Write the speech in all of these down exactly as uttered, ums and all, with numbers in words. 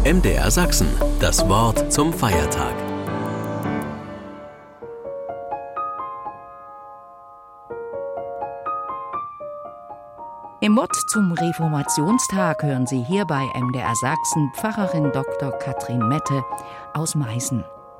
M D R Sachsen, das Wort zum Feiertag. Im Mott zum Reformationstag hören Sie hier bei M D R Sachsen Pfarrerin Doktor Katrin Mette aus Meißen.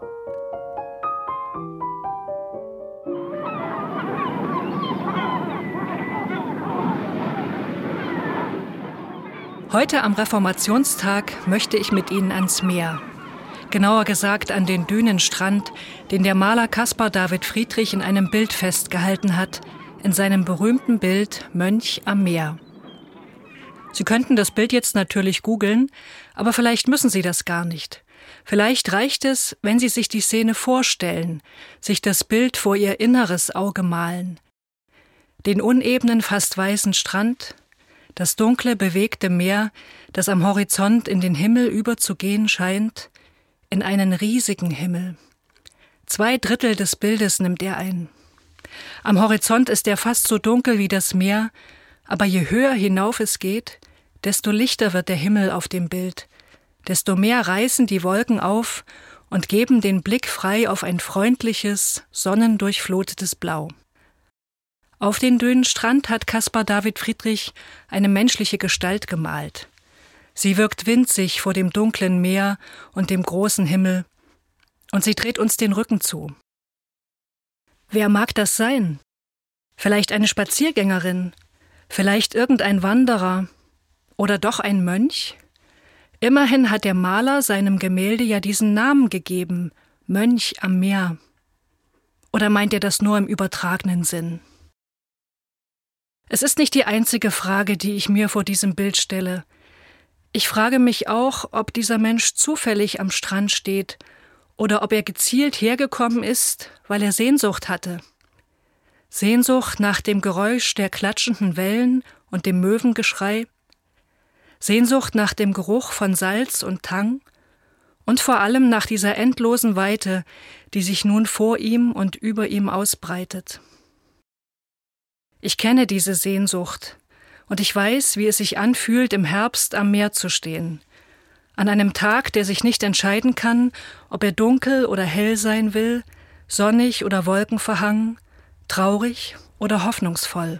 Heute am Reformationstag möchte ich mit Ihnen ans Meer. Genauer gesagt an den Dünenstrand, den der Maler Caspar David Friedrich in einem Bild festgehalten hat, in seinem berühmten Bild Mönch am Meer. Sie könnten das Bild jetzt natürlich googeln, aber vielleicht müssen Sie das gar nicht. Vielleicht reicht es, wenn Sie sich die Szene vorstellen, sich das Bild vor Ihr inneres Auge malen. Den unebenen, fast weißen Strand, das dunkle, bewegte Meer, das am Horizont in den Himmel überzugehen scheint, in einen riesigen Himmel. Zwei Drittel des Bildes nimmt er ein. Am Horizont ist er fast so dunkel wie das Meer, aber je höher hinauf es geht, desto lichter wird der Himmel auf dem Bild, desto mehr reißen die Wolken auf und geben den Blick frei auf ein freundliches, sonnendurchflotetes Blau. Auf den Dünenstrand hat Caspar David Friedrich eine menschliche Gestalt gemalt. Sie wirkt winzig vor dem dunklen Meer und dem großen Himmel, und sie dreht uns den Rücken zu. Wer mag das sein? Vielleicht eine Spaziergängerin, vielleicht irgendein Wanderer oder doch ein Mönch? Immerhin hat der Maler seinem Gemälde ja diesen Namen gegeben, Mönch am Meer. Oder meint er das nur im übertragenen Sinn? Es ist nicht die einzige Frage, die ich mir vor diesem Bild stelle. Ich frage mich auch, ob dieser Mensch zufällig am Strand steht oder ob er gezielt hergekommen ist, weil er Sehnsucht hatte. Sehnsucht nach dem Geräusch der klatschenden Wellen und dem Möwengeschrei, Sehnsucht nach dem Geruch von Salz und Tang und vor allem nach dieser endlosen Weite, die sich nun vor ihm und über ihm ausbreitet. Ich kenne diese Sehnsucht und ich weiß, wie es sich anfühlt, im Herbst am Meer zu stehen. An einem Tag, der sich nicht entscheiden kann, ob er dunkel oder hell sein will, sonnig oder wolkenverhangen, traurig oder hoffnungsvoll.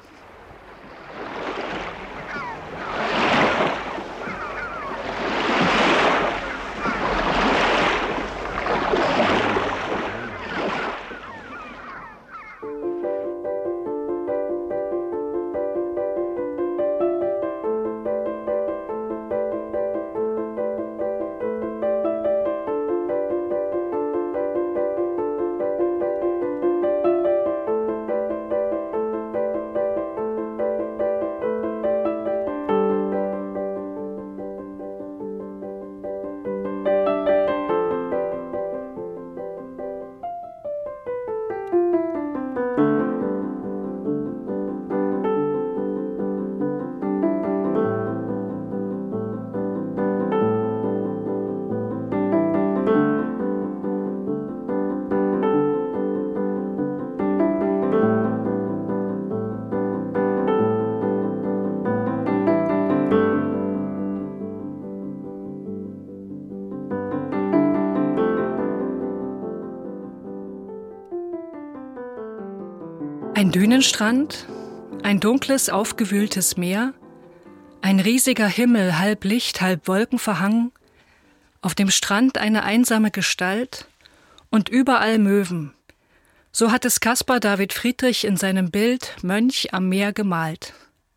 Ein Dünenstrand, ein dunkles, aufgewühltes Meer, ein riesiger Himmel, halb Licht, halb Wolken verhangen, auf dem Strand eine einsame Gestalt und überall Möwen. So hat es Caspar David Friedrich in seinem Bild Mönch am Meer gemalt.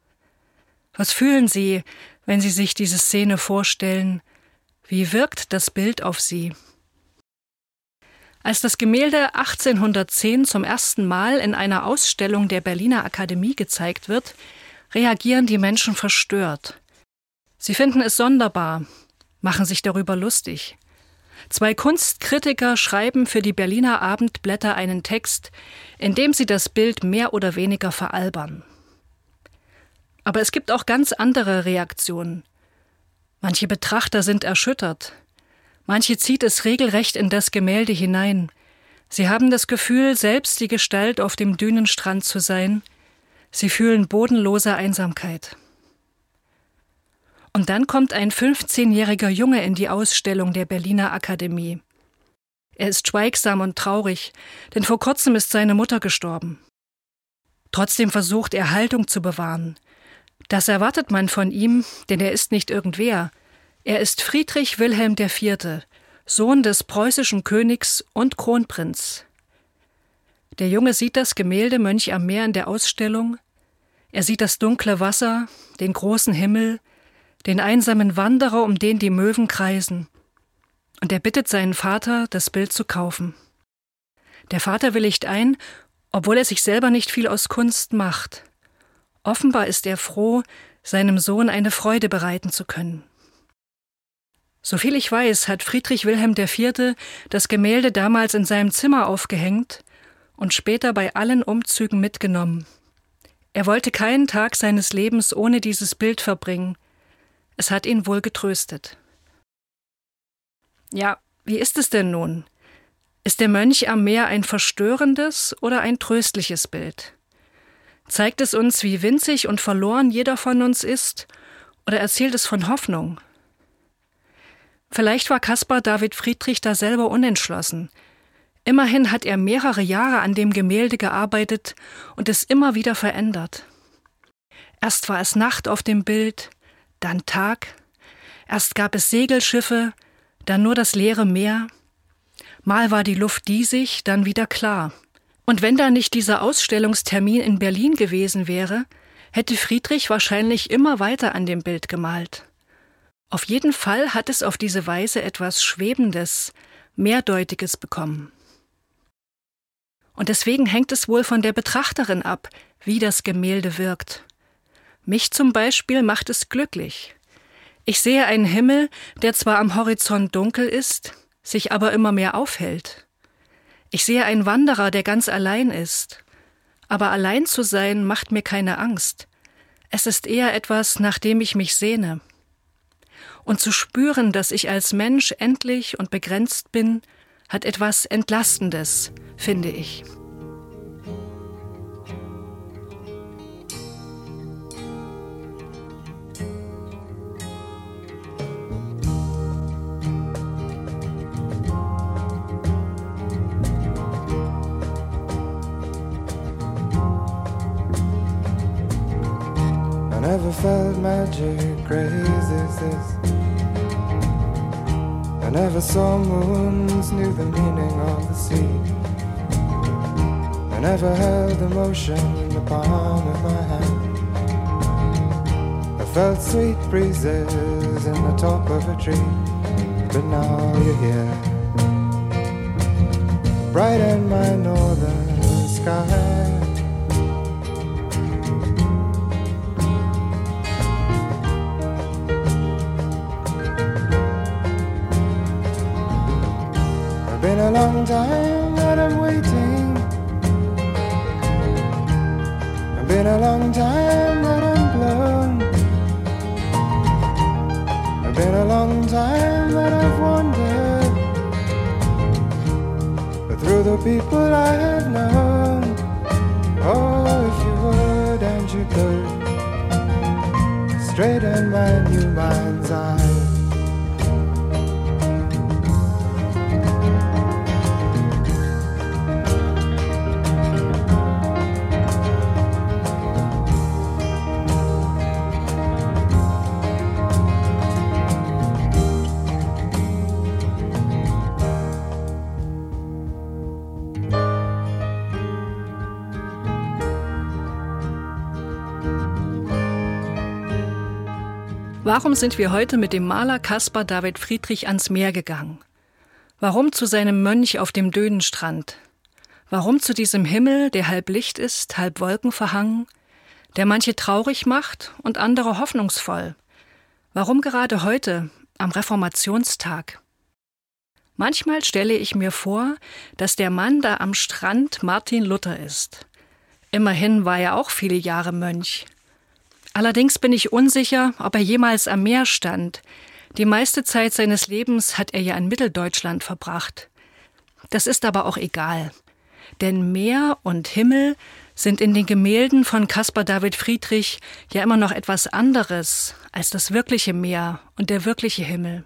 Was fühlen Sie, wenn Sie sich diese Szene vorstellen? Wie wirkt das Bild auf Sie? Als das Gemälde achtzehnhundertzehn zum ersten Mal in einer Ausstellung der Berliner Akademie gezeigt wird, reagieren die Menschen verstört. Sie finden es sonderbar, machen sich darüber lustig. Zwei Kunstkritiker schreiben für die Berliner Abendblätter einen Text, in dem sie das Bild mehr oder weniger veralbern. Aber es gibt auch ganz andere Reaktionen. Manche Betrachter sind erschüttert. Manche zieht es regelrecht in das Gemälde hinein. Sie haben das Gefühl, selbst die Gestalt auf dem Dünenstrand zu sein. Sie fühlen bodenlose Einsamkeit. Und dann kommt ein fünfzehnjähriger Junge in die Ausstellung der Berliner Akademie. Er ist schweigsam und traurig, denn vor kurzem ist seine Mutter gestorben. Trotzdem versucht er, Haltung zu bewahren. Das erwartet man von ihm, denn er ist nicht irgendwer. Er ist Friedrich Wilhelm der Vierte, Sohn des preußischen Königs und Kronprinz. Der Junge sieht das Gemälde Mönch am Meer in der Ausstellung. Er sieht das dunkle Wasser, den großen Himmel, den einsamen Wanderer, um den die Möwen kreisen. Und er bittet seinen Vater, das Bild zu kaufen. Der Vater willigt ein, obwohl er sich selber nicht viel aus Kunst macht. Offenbar ist er froh, seinem Sohn eine Freude bereiten zu können. Soviel ich weiß, hat Friedrich Wilhelm der Vierte das Gemälde damals in seinem Zimmer aufgehängt und später bei allen Umzügen mitgenommen. Er wollte keinen Tag seines Lebens ohne dieses Bild verbringen. Es hat ihn wohl getröstet. Ja, wie ist es denn nun? Ist der Mönch am Meer ein verstörendes oder ein tröstliches Bild? Zeigt es uns, wie winzig und verloren jeder von uns ist, oder erzählt es von Hoffnung? Vielleicht war Caspar David Friedrich da selber unentschlossen. Immerhin hat er mehrere Jahre an dem Gemälde gearbeitet und es immer wieder verändert. Erst war es Nacht auf dem Bild, dann Tag. Erst gab es Segelschiffe, dann nur das leere Meer. Mal war die Luft diesig, dann wieder klar. Und wenn da nicht dieser Ausstellungstermin in Berlin gewesen wäre, hätte Friedrich wahrscheinlich immer weiter an dem Bild gemalt. Auf jeden Fall hat es auf diese Weise etwas Schwebendes, Mehrdeutiges bekommen. Und deswegen hängt es wohl von der Betrachterin ab, wie das Gemälde wirkt. Mich zum Beispiel macht es glücklich. Ich sehe einen Himmel, der zwar am Horizont dunkel ist, sich aber immer mehr aufhellt. Ich sehe einen Wanderer, der ganz allein ist. Aber allein zu sein macht mir keine Angst. Es ist eher etwas, nach dem ich mich sehne. Und zu spüren, dass ich als Mensch endlich und begrenzt bin, hat etwas Entlastendes, finde ich. I never felt magic crazy as this. I never saw moons, knew the meaning of the sea. I never held emotion in the palm of my hand. I felt sweet breezes in the top of a tree. But now you're here, bright in my northern sky. Been a long time that I'm waiting. It's been a long time that I'm blown. It's been a long time that I've wandered, but through the people I have known. Oh, if you would and you could straighten my new mind's eye. Warum sind wir heute mit dem Maler Caspar David Friedrich ans Meer gegangen? Warum zu seinem Mönch auf dem Dönenstrand? Warum zu diesem Himmel, der halb Licht ist, halb Wolken verhangen, der manche traurig macht und andere hoffnungsvoll? Warum gerade heute, am Reformationstag? Manchmal stelle ich mir vor, dass der Mann da am Strand Martin Luther ist. Immerhin war er auch viele Jahre Mönch. Allerdings bin ich unsicher, ob er jemals am Meer stand. Die meiste Zeit seines Lebens hat er ja in Mitteldeutschland verbracht. Das ist aber auch egal. Denn Meer und Himmel sind in den Gemälden von Caspar David Friedrich ja immer noch etwas anderes als das wirkliche Meer und der wirkliche Himmel.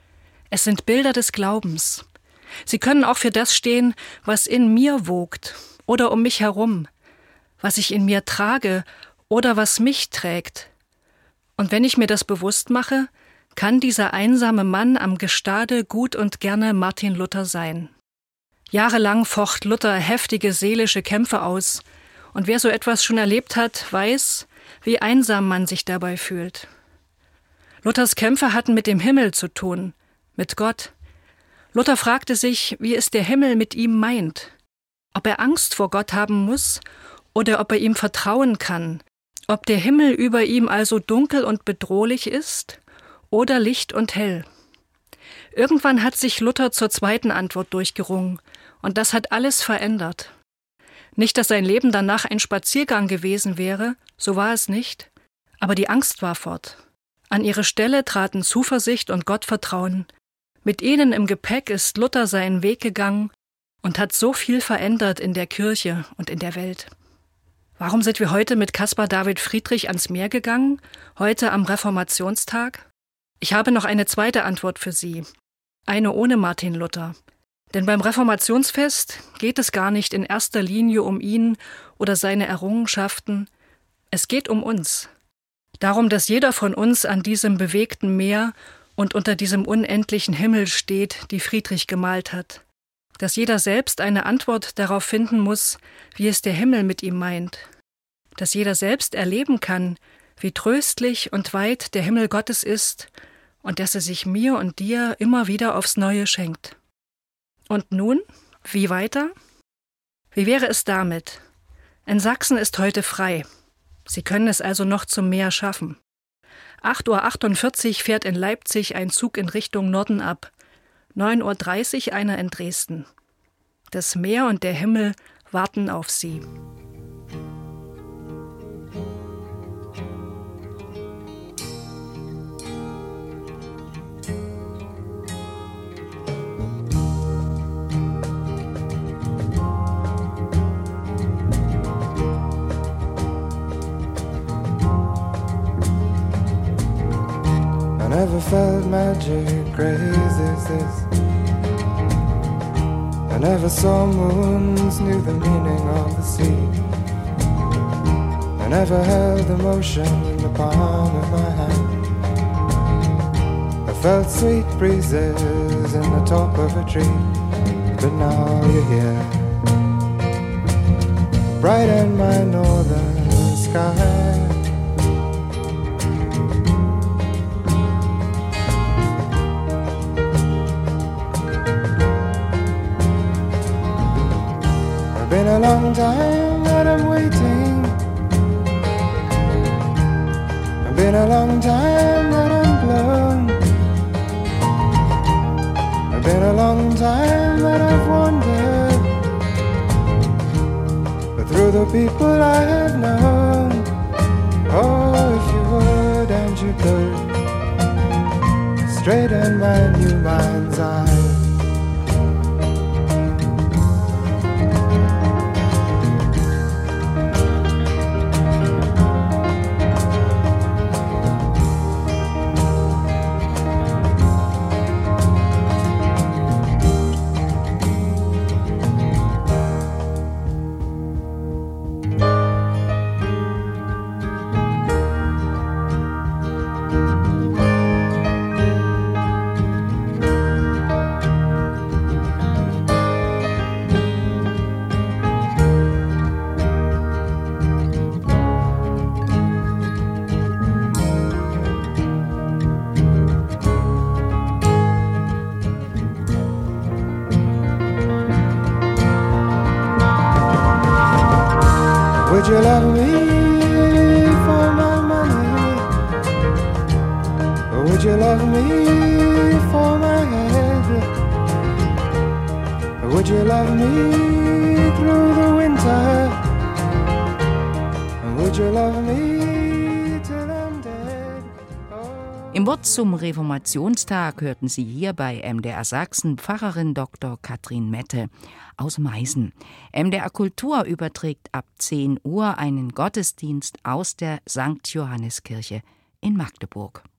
Es sind Bilder des Glaubens. Sie können auch für das stehen, was in mir wogt oder um mich herum, was ich in mir trage oder was mich trägt. Und wenn ich mir das bewusst mache, kann dieser einsame Mann am Gestade gut und gerne Martin Luther sein. Jahrelang focht Luther heftige seelische Kämpfe aus, und wer so etwas schon erlebt hat, weiß, wie einsam man sich dabei fühlt. Luthers Kämpfe hatten mit dem Himmel zu tun, mit Gott. Luther fragte sich, wie es der Himmel mit ihm meint, ob er Angst vor Gott haben muss oder ob er ihm vertrauen kann, ob der Himmel über ihm also dunkel und bedrohlich ist oder licht und hell. Irgendwann hat sich Luther zur zweiten Antwort durchgerungen, und das hat alles verändert. Nicht, dass sein Leben danach ein Spaziergang gewesen wäre, so war es nicht, aber die Angst war fort. An ihre Stelle traten Zuversicht und Gottvertrauen. Mit ihnen im Gepäck ist Luther seinen Weg gegangen und hat so viel verändert in der Kirche und in der Welt. Warum sind wir heute mit Caspar David Friedrich ans Meer gegangen, heute am Reformationstag? Ich habe noch eine zweite Antwort für Sie, eine ohne Martin Luther. Denn beim Reformationsfest geht es gar nicht in erster Linie um ihn oder seine Errungenschaften. Es geht um uns. Darum, dass jeder von uns an diesem bewegten Meer und unter diesem unendlichen Himmel steht, die Friedrich gemalt hat. Dass jeder selbst eine Antwort darauf finden muss, wie es der Himmel mit ihm meint. Dass jeder selbst erleben kann, wie tröstlich und weit der Himmel Gottes ist und dass er sich mir und dir immer wieder aufs Neue schenkt. Und nun, wie weiter? Wie wäre es damit? In Sachsen ist heute frei. Sie können es also noch zum Meer schaffen. acht Uhr achtundvierzig fährt in Leipzig ein Zug in Richtung Norden ab. neun Uhr dreißig einer in Dresden. Das Meer und der Himmel warten auf Sie. I never felt magic crazy as this. I never saw moons, knew the meaning of the sea. I never held emotion in the palm of my hand. I felt sweet breezes in the top of a tree. But now you're here, bright in my northern sky. Been a long time that I'm waiting. Been a long time that I'm blown. Been a long time that I've wandered, but through the people I have known. Oh, if you would and you could straighten my new mind's eye. Would you love me for my money? Or would you love me for my head? Or would you love me through the winter? Or would you love me till I'm dead? Oh. Im Wort zum Reformationstag hörten Sie hier bei M D R Sachsen Pfarrerin Doktor Katrin Mette aus Meißen. M D R Kultur überträgt ab zehn Uhr einen Gottesdienst aus der Sankt Johanniskirche in Magdeburg.